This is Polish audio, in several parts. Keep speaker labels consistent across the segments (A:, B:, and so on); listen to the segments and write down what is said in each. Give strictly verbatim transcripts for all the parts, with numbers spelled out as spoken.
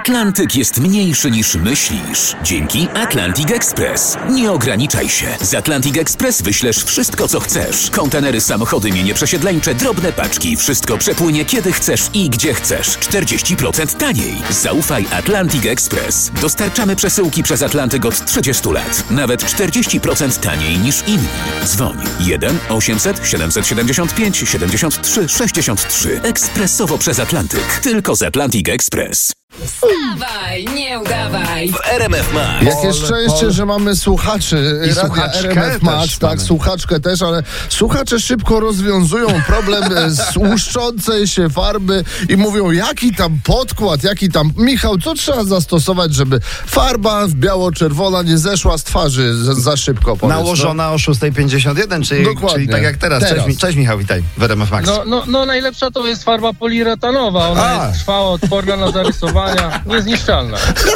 A: Atlantyk jest mniejszy niż myślisz. Dzięki Atlantic Express. Nie ograniczaj się. Z Atlantic Express wyślesz wszystko, co chcesz. Kontenery, samochody, mienie przesiedleńcze, drobne paczki. Wszystko przepłynie kiedy chcesz i gdzie chcesz. czterdzieści procent taniej. Zaufaj Atlantic Express. Dostarczamy przesyłki przez Atlantyk od trzydziestu lat. Nawet czterdzieści procent taniej niż inni. Dzwoń jeden osiemset siedemset siedemdziesiąt pięć siedemdziesiąt trzy sześćdziesiąt trzy. Ekspresowo przez Atlantyk. Tylko z Atlantic Express.
B: Wstawaj, nie udawaj.
A: W R M F Max.
C: Jakie szczęście, że mamy słuchaczy
D: I
C: Radia
D: słuchaczkę
C: R M F Max,
D: też
C: tak,
D: mamy.
C: słuchaczkę też, ale słuchacze szybko rozwiązują problem z łuszczącej się farby i mówią, jaki tam podkład, jaki tam... Michał, co trzeba zastosować, żeby farba biało-czerwona nie zeszła z twarzy za, za szybko? Powiedz,
D: Nałożona o szósta pięćdziesiąt jeden, czyli,
C: Dokładnie.
D: czyli tak jak teraz.
C: Teraz.
D: Cześć, cześć Michał, witaj w R M F Max.
E: No, no, no najlepsza to jest farba poliuretanowa. Ona
D: A.
E: jest trwała, odporna na zarysowania, niezniszczalna.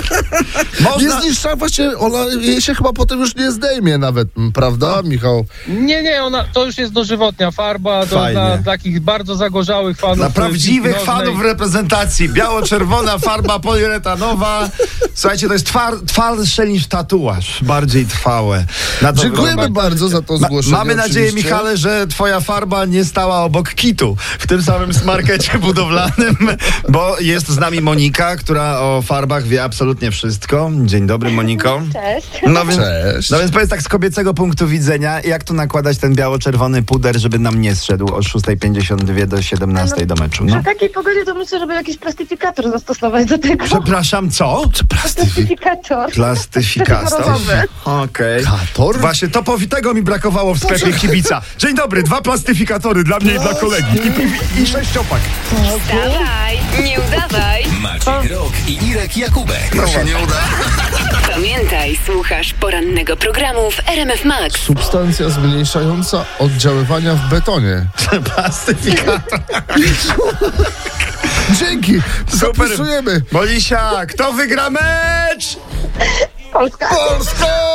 C: Nie
D: Można...
C: zniszcza, właśnie ona jej się chyba potem już nie zdejmie nawet, prawda, Michał?
E: Nie, nie, ona to już jest dożywotnia farba do,
D: Fajnie.
E: dla takich bardzo zagorzałych fanów.
D: Dla prawdziwych
E: piłki nożnej.
D: fanów reprezentacji. Biało-czerwona farba poliuretanowa. Słuchajcie, to jest twar, twardsze niż tatuaż. Bardziej trwałe. Na to
C: Dziękujemy
D: wygląda-
C: bardzo za to
D: Ma,
C: zgłoszenie.
D: mamy nadzieję,
C: oczywiście.
D: Michale, że twoja farba nie stała obok kitu w tym samym smarkecie budowlanym, bo jest z nami Monika, która o farbach wie absolutnie wszystko. Dzień dobry, Moniko.
F: Cześć.
D: No więc,
C: Cześć.
D: no więc powiedz tak z kobiecego punktu widzenia, jak tu nakładać ten biało-czerwony puder, żeby nam nie zszedł od szósta pięćdziesiąt dwa do siedemnastej do meczu. No.
F: Przy takiej pogodzie to myślę, żeby jakiś plastyfikator zastosować do tego.
D: Przepraszam, co?
F: Plastyfikator.
D: Plastyfikator.
F: Plastyfikator.
D: Okej.
C: Kator?
D: Właśnie to po, tego mi brakowało w sklepie kibica. Dzień dobry, dwa plastyfikatory dla mnie i dla kolegi. I, i, i sześciopak.
B: Wstawaj, nie udawaj.
A: Maciej Rok i Irek Jakubek.
D: No się nie uda.
B: Pamiętaj, słuchasz porannego programu w R M F Max.
C: Substancja zmniejszająca oddziaływania w betonie.
D: Plastyfikator.
C: Dzięki,
D: Super.
C: zapisujemy.
D: Molisia, kto wygra mecz?
F: Polska.
C: Polska!